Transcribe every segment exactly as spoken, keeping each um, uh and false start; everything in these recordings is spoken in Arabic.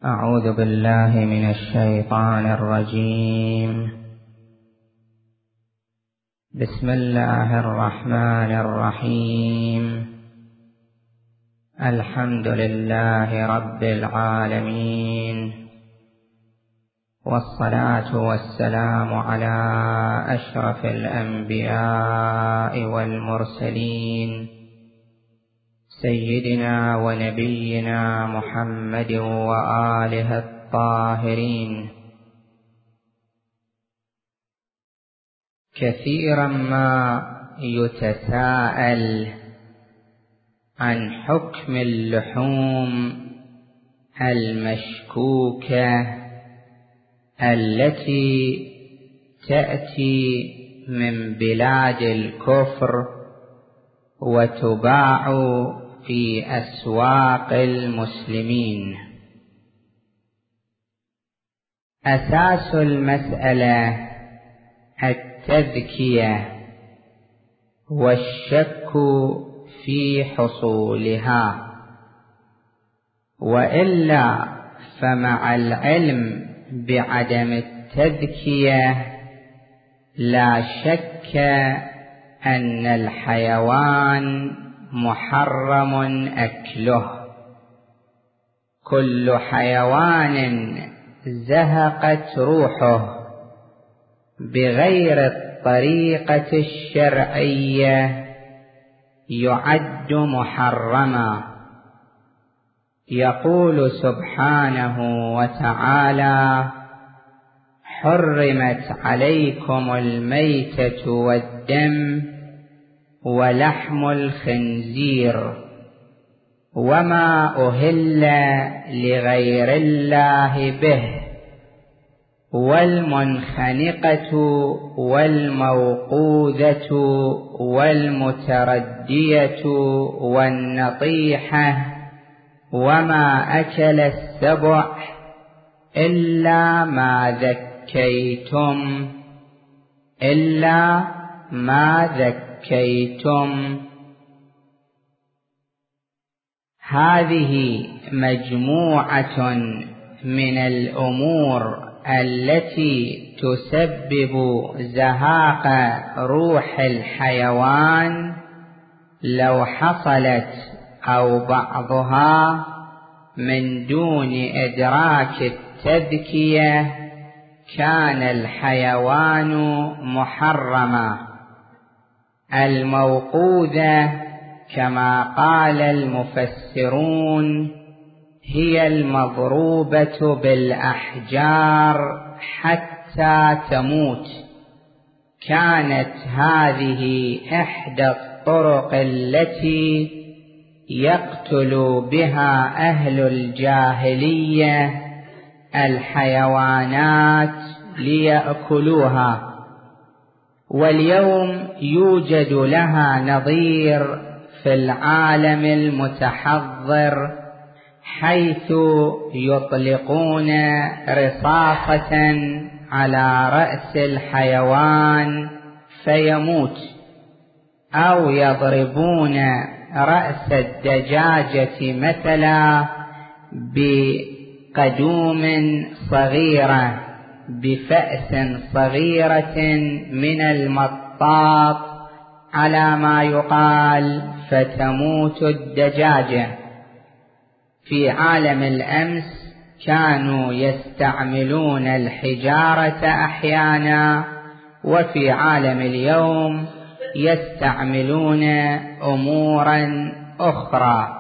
أعوذ بالله من الشيطان الرجيم. بسم الله الرحمن الرحيم. الحمد لله رب العالمين، والصلاة والسلام على أشرف الأنبياء والمرسلين سيدنا ونبينا محمد وآله الطاهرين. كثيرا ما يتساءل عن حكم اللحوم المشكوكة التي تأتي من بلاد الكفر وتباع في أسواق المسلمين. أساس المسألة التذكية والشك في حصولها، وإلا فمع العلم بعدم التذكية لا شك أن الحيوان محرم أكله. كل حيوان زهقت روحه بغير الطريقة الشرعية يعد محرما. يقول سبحانه وتعالى: حرمت عليكم الميتة والدم ولحم الخنزير وما أهل لغير الله به، والمنخنقة والموقوذة والمتردية والنطيحة وما أكل السبع إلا ما ذكيتم إلا ما ذكيتم. هذه مجموعة من الأمور التي تسبب زهاق روح الحيوان. لو حصلت أو بعضها من دون إدراك التذكية كان الحيوان محرما. الموقوذة كما قال المفسرون هي المضروبة بالأحجار حتى تموت. كانت هذه إحدى الطرق التي يقتل بها أهل الجاهلية الحيوانات ليأكلوها، واليوم يوجد لها نظير في العالم المتحضر، حيث يطلقون رصاصة على رأس الحيوان فيموت، أو يضربون رأس الدجاجة مثلا بقدوم صغيرة بفأس صغيرة من المطاط على ما يقال فتموت الدجاجة. في عالم الأمس كانوا يستعملون الحجارة أحيانا، وفي عالم اليوم يستعملون أمورا أخرى.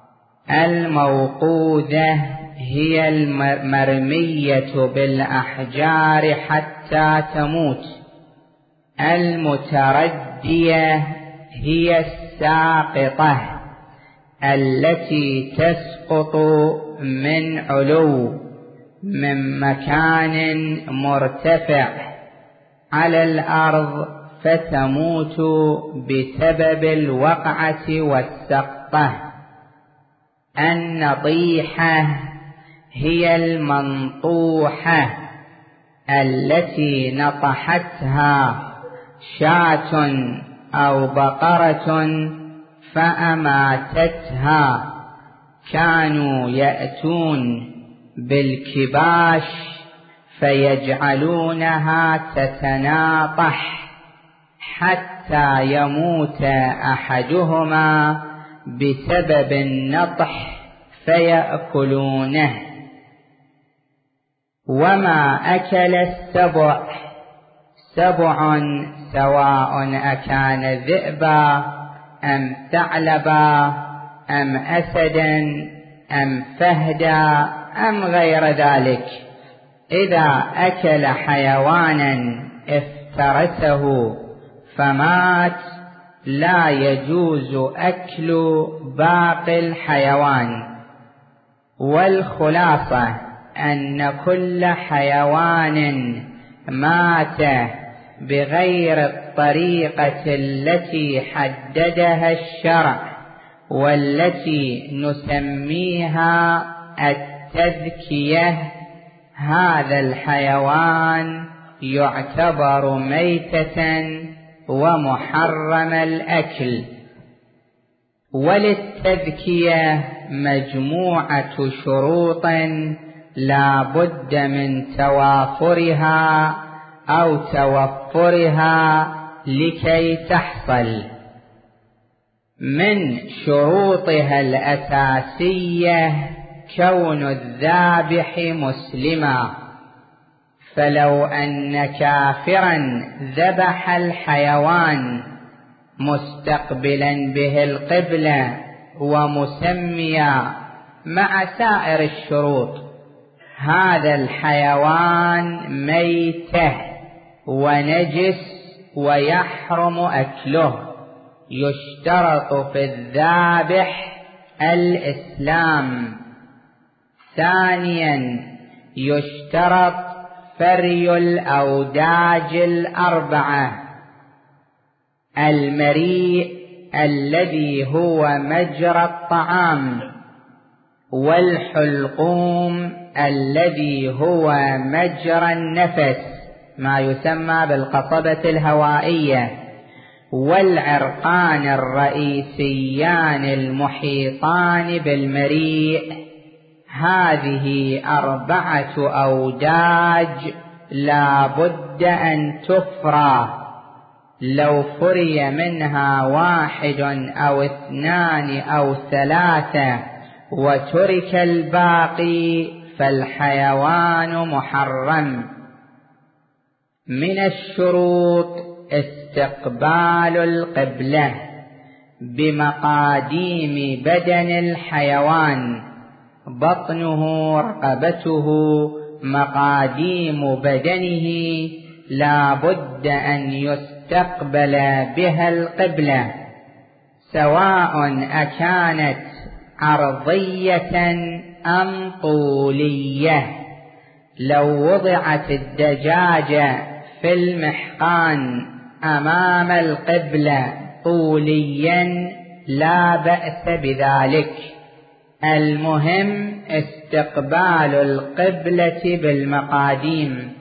الموقوذة هي المرمية بالأحجار حتى تموت. المتردية هي الساقطة التي تسقط من علو من مكان مرتفع على الأرض فتموت بسبب الوقعة والسقطة. النطيحة هي المنطوحة التي نطحتها شاة أو بقرة فأماتتها. كانوا يأتون بالكباش فيجعلونها تتناطح حتى يموت أحدهما بسبب النطح فيأكلونه. وما أكل السبع سبع سواء أكان ذئبا أم ثعلبا أم أسدا أم فهدا أم غير ذلك، إذا أكل حيوانا افترسه فمات لا يجوز أكل باقي الحيوان. والخلاصة أن كل حيوان مات بغير الطريقة التي حددها الشرع والتي نسميها التذكية، هذا الحيوان يعتبر ميتة ومحرم الأكل. وللتذكية مجموعة شروط لا بد من توافرها أو توفرها لكي تحصل. من شروطها الأساسية كون الذابح مسلما، فلو أن كافرا ذبح الحيوان مستقبلا به القبلة ومسميا مع سائر الشروط، هذا الحيوان ميتة ونجس ويحرم أكله. يشترط في الذابح الإسلام. ثانيا يشترط فري الأوداج الأربعة: المريء الذي هو مجرى الطعام، والحلقوم الذي هو مجرى النفس ما يسمى بالقصبة الهوائية، والعرقان الرئيسيان المحيطان بالمريء. هذه أربعة أوداج لا بد أن تفرى، لو فري منها واحد أو اثنان أو ثلاثة وترك الباقي فالحيوان محرم. من الشروط استقبال القبلة بمقاديم بدن الحيوان، بطنه رقبته مقاديم بدنه لا بد أن يستقبل بها القبلة، سواء أكانت عرضية أم طولية. لو وضعت الدجاجة في المحقان أمام القبلة طوليا لا بأس بذلك، المهم استقبال القبلة بالمقاديم.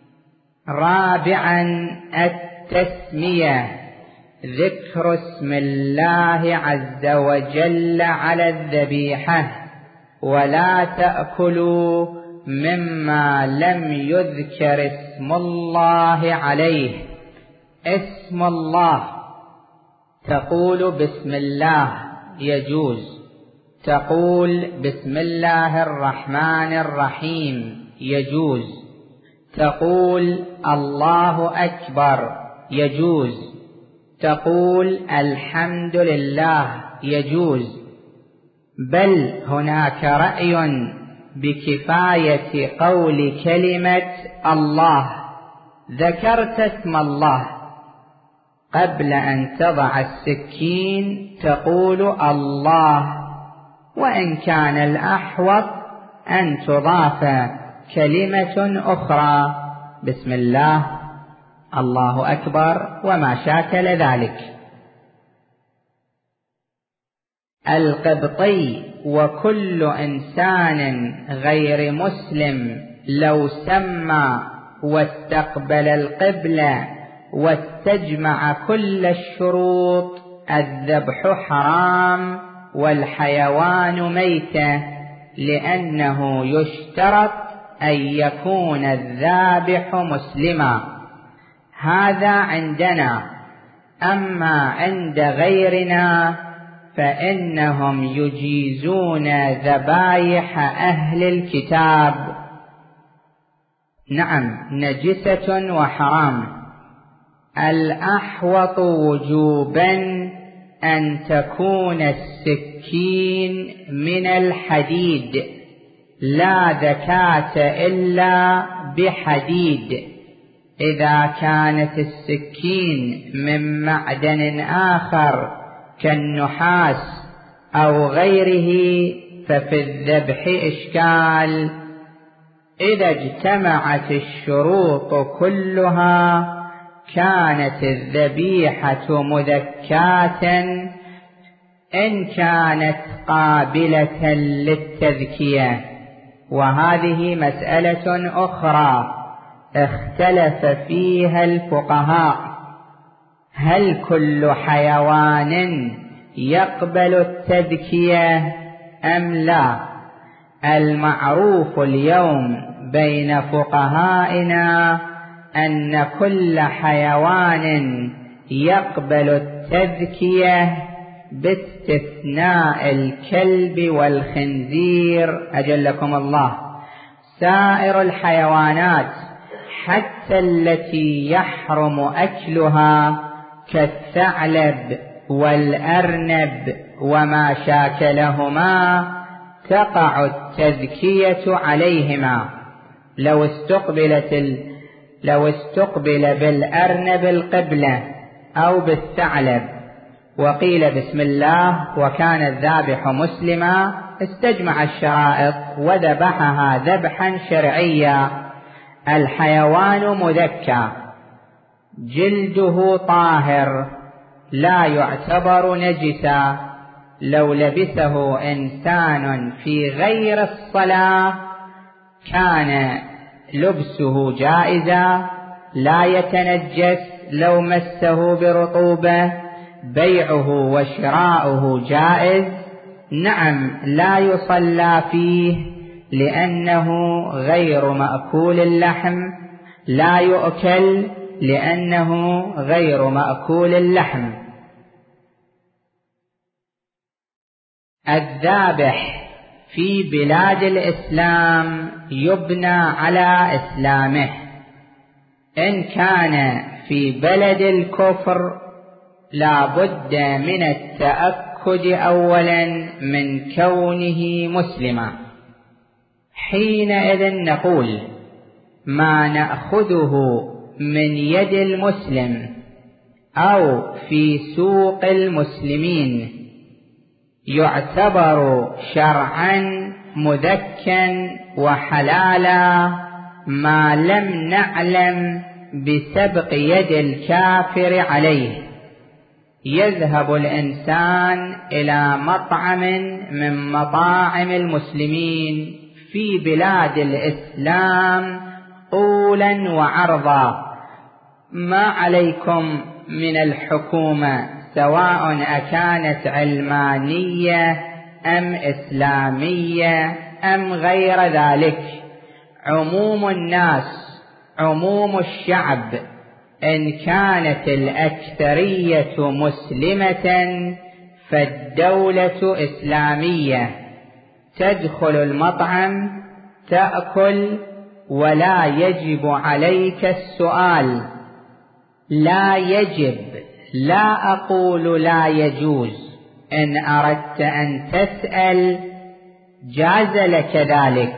رابعا التسمية، ذكر اسم الله عز وجل على الذبيحة، ولا تأكلوا مما لم يذكر اسم الله عليه. اسم الله تقول بسم الله يجوز، تقول بسم الله الرحمن الرحيم يجوز، تقول الله أكبر يجوز، تقول الحمد لله يجوز. بل هناك رأي بكفاية قول كلمة الله، ذكرت اسم الله قبل أن تضع السكين تقول الله، وإن كان الأحوط أن تضاف كلمة أخرى بسم الله، الله أكبر وما شاكل ذلك. القبطي وكل إنسان غير مسلم لو سمى واستقبل القبلة واستجمع كل الشروط الذبح حرام والحيوان ميتة، لأنه يشترط أن يكون الذابح مسلما. هذا عندنا. أما عند غيرنا فإنهم يجيزون ذبائح أهل الكتاب. نعم، نجسة وحرام. الأحوط وجوبا أن تكون السكين من الحديد، لا زكاة إلا بحديد. إذا كانت السكين من معدن آخر كالنحاس أو غيره ففي الذبح إشكال. إذا اجتمعت الشروط كلها كانت الذبيحة مذكاة إن كانت قابلة للتذكية. وهذه مسألة أخرى اختلف فيها الفقهاء: هل كل حيوان يقبل التذكية أم لا؟ المعروف اليوم بين فقهائنا أن كل حيوان يقبل التذكية باستثناء الكلب والخنزير أجلكم الله. سائر الحيوانات حتى التي يحرم أكلها كالثعلب والأرنب وما شاكلهما تقع التذكية عليهما. لو استقبلت ال... لو استقبل بالأرنب القبلة أو بالثعلب وقيل بسم الله وكان الذابح مسلما، استجمع الشرائط وذبحها ذبحا شرعيا. الحيوان مذكى، جلده طاهر، لا يعتبر نجسا. لو لبسه إنسان في غير الصلاة كان لبسه جائزا، لا يتنجس لو مسه برطوبة، بيعه وشراؤه جائز. نعم، لا يصلى فيه لأنه غير مأكول اللحم، لا يؤكل لأنه غير مأكول اللحم. الذابح في بلاد الإسلام يبنى على إسلامه. إن كان في بلد الكفر لا بد من التأكد أولا من كونه مسلما. حينئذ نقول ما نأخذه من يد المسلم أو في سوق المسلمين يعتبر شرعا مذكا وحلالا ما لم نعلم بسبق يد الكافر عليه. يذهب الإنسان إلى مطعم من مطاعم المسلمين في بلاد الإسلام طولا وعرضا، ما عليكم من الحكومة سواء أكانت علمانية أم إسلامية أم غير ذلك، عموم الناس، عموم الشعب، إن كانت الأكثرية مسلمة فالدولة إسلامية. تدخل المطعم تأكل ولا يجب عليك السؤال، لا يجب، لا أقول لا يجوز. إن أردت أن تسأل جاز لك ذلك،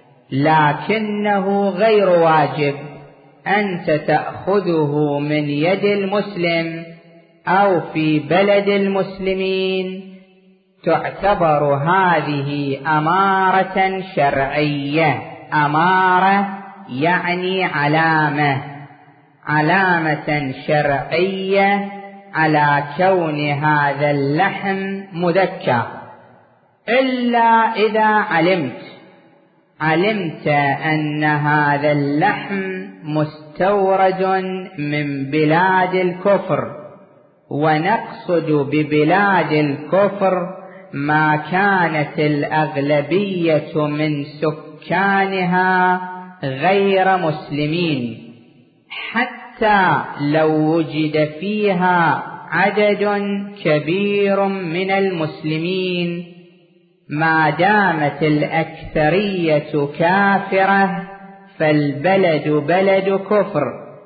لكنه غير واجب. أنت تأخذه من يد المسلم أو في بلد المسلمين، تعتبر هذه أمارة شرعية. أمارة يعني علامة، علامة شرعية على كون هذا اللحم مذكى. إلا إذا علمت علمت أن هذا اللحم مستورد من بلاد الكفر، ونقصد ببلاد الكفر ما كانت الأغلبية من سكانها غير مسلمين، حتى لو وجد فيها عدد كبير من المسلمين، ما دامت الأكثرية كافرة فالبلد بلد كفر.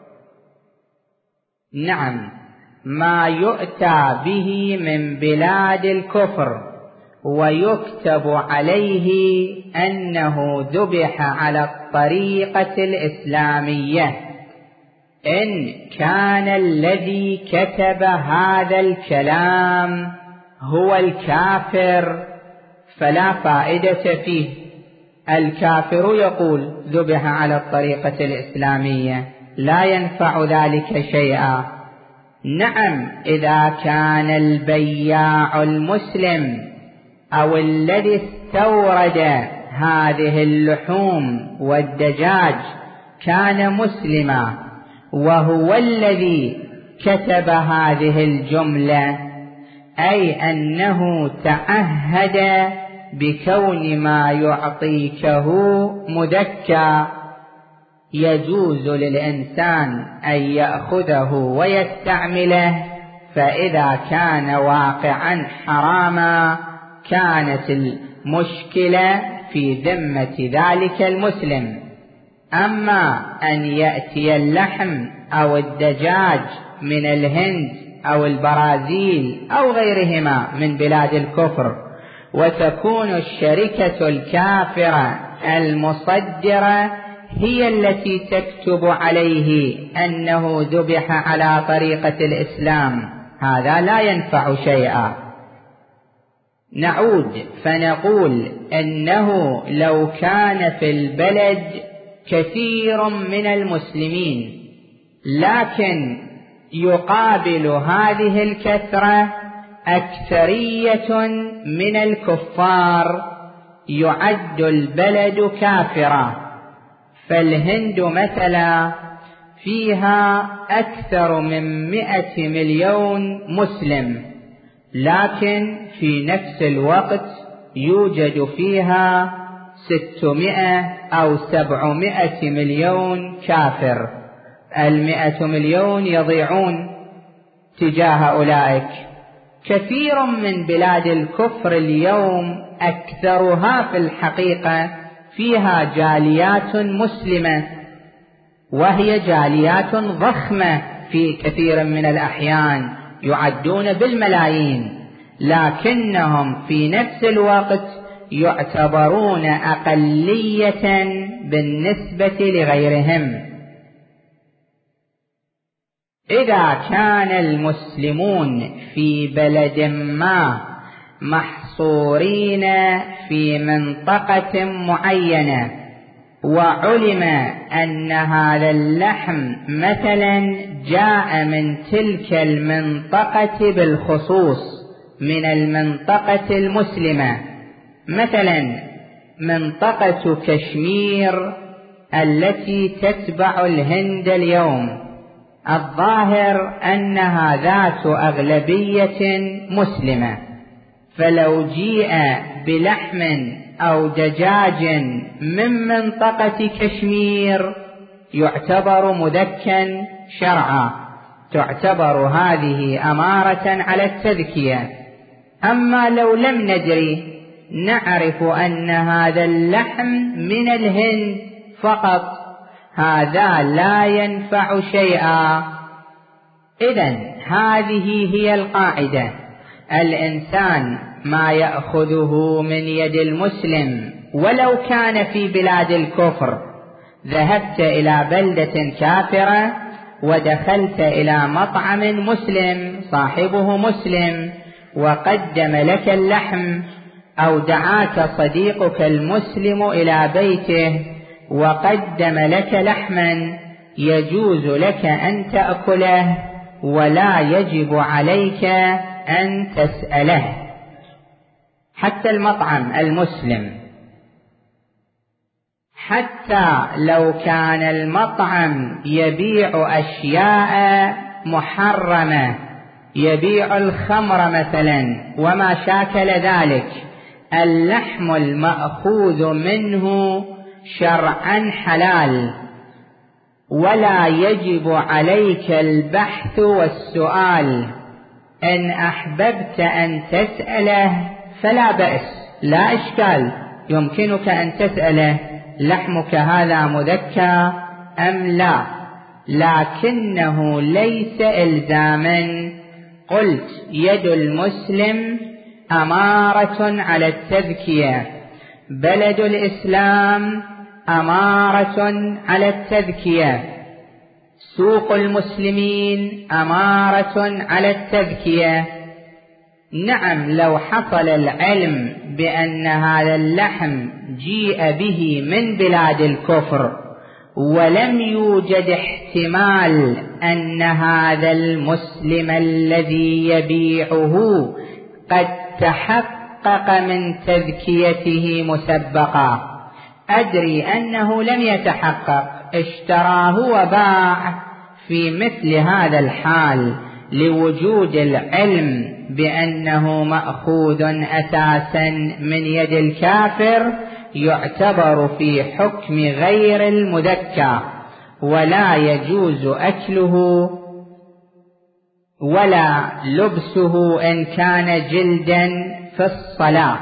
نعم، ما يؤتى به من بلاد الكفر ويكتب عليه أنه ذبح على الطريقة الإسلامية، إن كان الذي كتب هذا الكلام هو الكافر فلا فائدة فيه. الكافر يقول ذبح على الطريقة الإسلامية، لا ينفع ذلك شيئا. نعم، إذا كان البياع المسلم أو الذي استورد هذه اللحوم والدجاج كان مسلما وهو الذي كتب هذه الجملة، أي أنه تعهد بكون ما يعطيكه مذكى، يجوز للإنسان أن يأخذه ويستعمله، فإذا كان واقعا حراما كانت المشكلة في ذمة ذلك المسلم. أما أن يأتي اللحم أو الدجاج من الهند أو البرازيل أو غيرهما من بلاد الكفر، وتكون الشركة الكافرة المصدرة هي التي تكتب عليه أنه ذبح على طريقة الإسلام، هذا لا ينفع شيئا. نعود فنقول أنه لو كان في البلد كثير من المسلمين، لكن يقابل هذه الكثرة أكثرية من الكفار، يعد البلد كافرا. فالهند مثلا فيها أكثر من مئة مليون مسلم، لكن في نفس الوقت يوجد فيها ستمائة أو سبعمائة مليون كافر. المئة مليون يضيعون تجاه أولئك. كثير من بلاد الكفر اليوم أكثرها في الحقيقة فيها جاليات مسلمة، وهي جاليات ضخمة في كثير من الأحيان، يعدون بالملايين، لكنهم في نفس الوقت يعتبرون أقلية بالنسبة لغيرهم. إذا كان المسلمون في بلد ما محصورين في منطقة معينة، وعلم أن هذا اللحم مثلا جاء من تلك المنطقة بالخصوص، من المنطقة المسلمة، مثلا منطقة كشمير التي تتبع الهند اليوم، الظاهر أنها ذات أغلبية مسلمة، فلو جيء بلحم أو دجاج من منطقة كشمير يعتبر مذكا شرعا، تعتبر هذه أمارة على التذكية. أما لو لم ندري، نعرف أن هذا اللحم من الهند فقط، هذا لا ينفع شيئا. إذن هذه هي القاعدة، الإنسان ما يأخذه من يد المسلم ولو كان في بلاد الكفر. ذهبت إلى بلدة كافرة ودخلت إلى مطعم مسلم صاحبه مسلم وقدم لك اللحم، أو دعاك صديقك المسلم إلى بيته وقدم لك لحما، يجوز لك أن تأكله ولا يجب عليك أن تسأله. حتى المطعم المسلم، حتى لو كان المطعم يبيع أشياء محرمة يبيع الخمر مثلا وما شاكل ذلك، اللحم المأخوذ منه شرعا حلال، ولا يجب عليك البحث والسؤال. إن أحببت أن تسأله فلا بأس، لا إشكال، يمكنك أن تسأله لحمك هذا مذكى أم لا، لكنه ليس إلزاما. قلت يد المسلم أمارة على التذكية، بلد الإسلام أمارة على التذكية، سوق المسلمين أمارة على التذكية. نعم، لو حصل العلم بأن هذا اللحم جيء به من بلاد الكفر ولم يوجد احتمال أن هذا المسلم الذي يبيعه قد تحقق من تذكيته مسبقا، أدري أنه لم يتحقق، اشتراه وباع، في مثل هذا الحال لوجود العلم بأنه مأخوذ أساسا من يد الكافر يعتبر في حكم غير المذكى، ولا يجوز أكله ولا لبسه إن كان جلدا في الصلاة.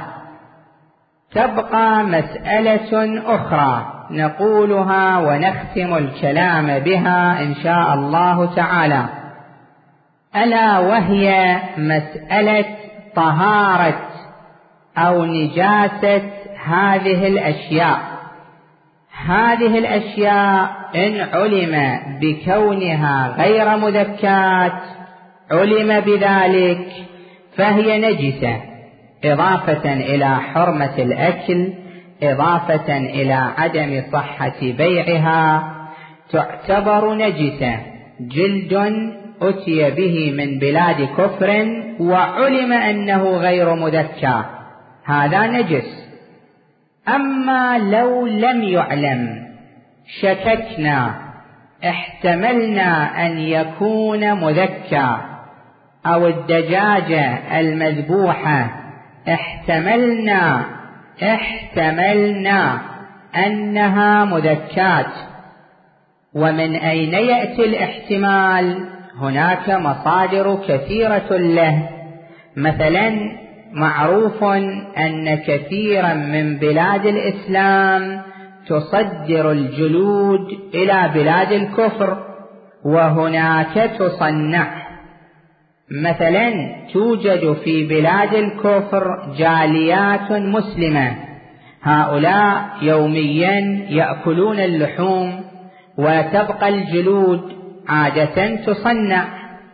تبقى مسألة أخرى نقولها ونختم الكلام بها إن شاء الله تعالى، ألا وهي مسألة طهارة أو نجاسة هذه الأشياء. هذه الأشياء إن علم بكونها غير مذكات علم بذلك فهي نجسة، إضافة إلى حرمة الأكل، إضافة إلى عدم صحة بيعها، تعتبر نجسة. جلد أتي به من بلاد كفر وعلم أنه غير مذكى، هذا نجس. أما لو لم يعلم، شككنا، احتملنا أن يكون مذكى، أو الدجاجة المذبوحة احتملنا احتملنا أنها مذكات. ومن أين يأتي الاحتمال؟ هناك مصادر كثيرة له. مثلا معروف أن كثيرا من بلاد الإسلام تصدر الجلود إلى بلاد الكفر، وهناك تصنع. مثلا توجد في بلاد الكفر جاليات مسلمة، هؤلاء يوميا يأكلون اللحوم وتبقى الجلود عادة تصنع.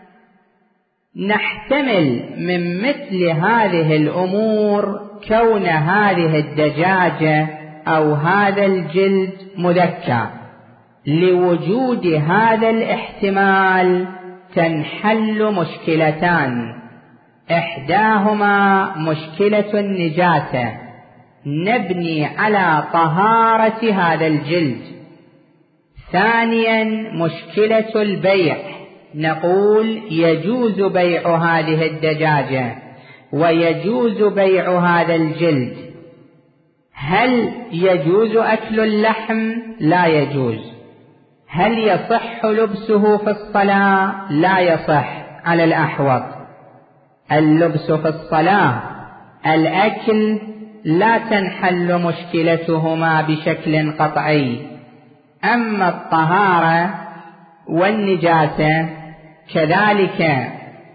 نحتمل من مثل هذه الأمور كون هذه الدجاجة أو هذا الجلد مذكى. لوجود هذا الاحتمال تنحل مشكلتان، إحداهما مشكلة النجاسة، نبني على طهارة هذا الجلد. ثانيا مشكلة البيع، نقول يجوز بيع هذه الدجاجة ويجوز بيع هذا الجلد. هل يجوز أكل اللحم؟ لا يجوز. هل يصح لبسه في الصلاة؟ لا يصح على الأحوط. اللبس في الصلاة، الأكل لا تنحل مشكلتهما بشكل قطعي. أما الطهارة والنجاسة كذلك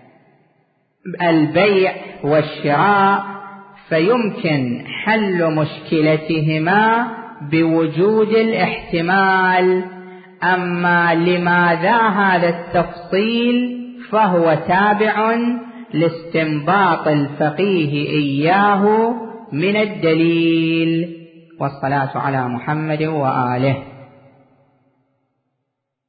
البيع والشراء فيمكن حل مشكلتهما بوجود الاحتمال. أما لماذا هذا التفصيل فهو تابع لاستنباط الفقيه إياه من الدليل. والصلاة على محمد وآله.